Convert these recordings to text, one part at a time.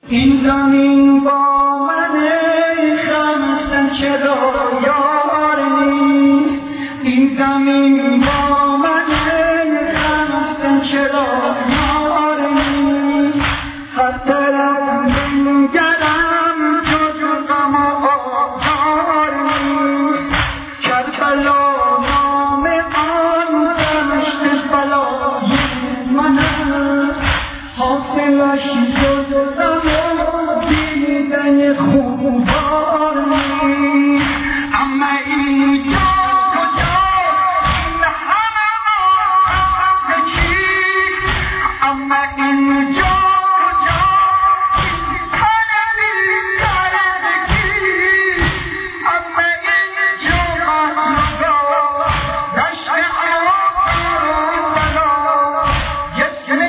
این زمین با من خمسه چرا یار نیست، این زمین با من خمسه چرا یار نیست، هر طرف بنگرم جز غم و آزار نیست، کربلا نام آن دشت بلای من است، حاصلش جز غم و دیدن خوبار نیست. اما اینجا کجاست این همه آزاد چیست، اما اینجا کجاست این تن بی سرنگیست، اما اینجا مهنگاست دشت آزاد بلاست، جسم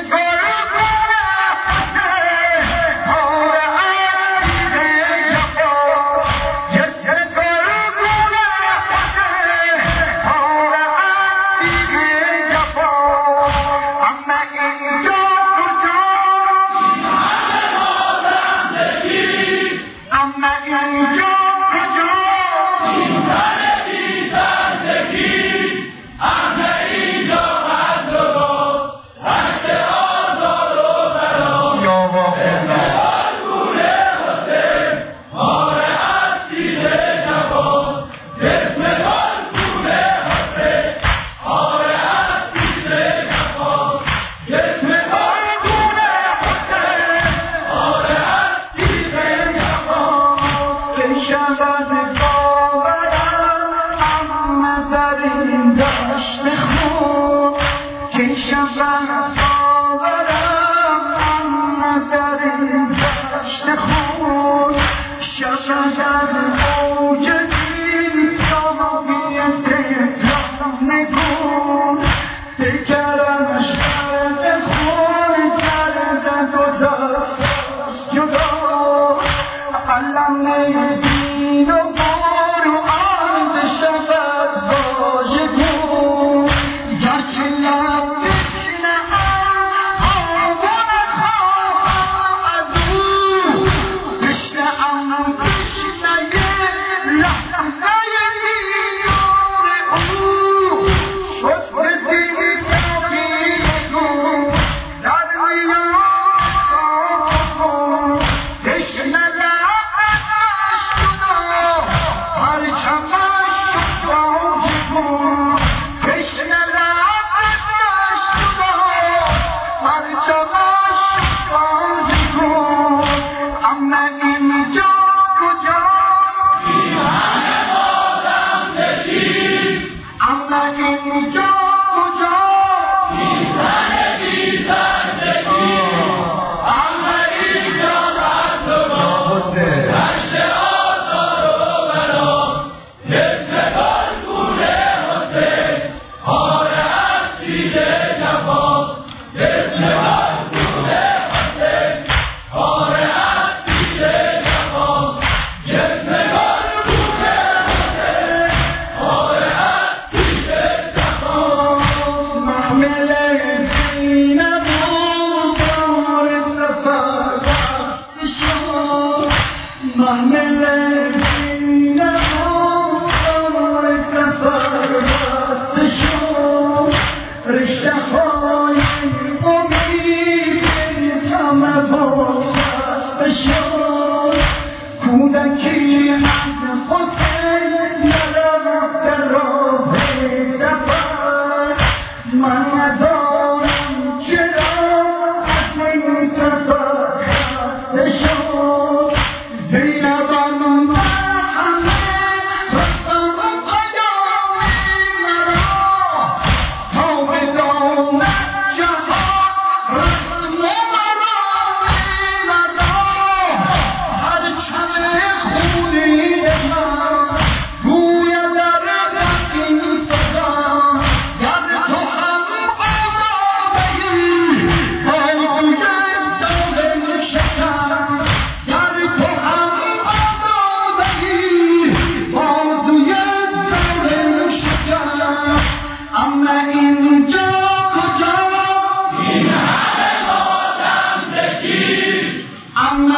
که شبم باورم در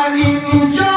در اینجا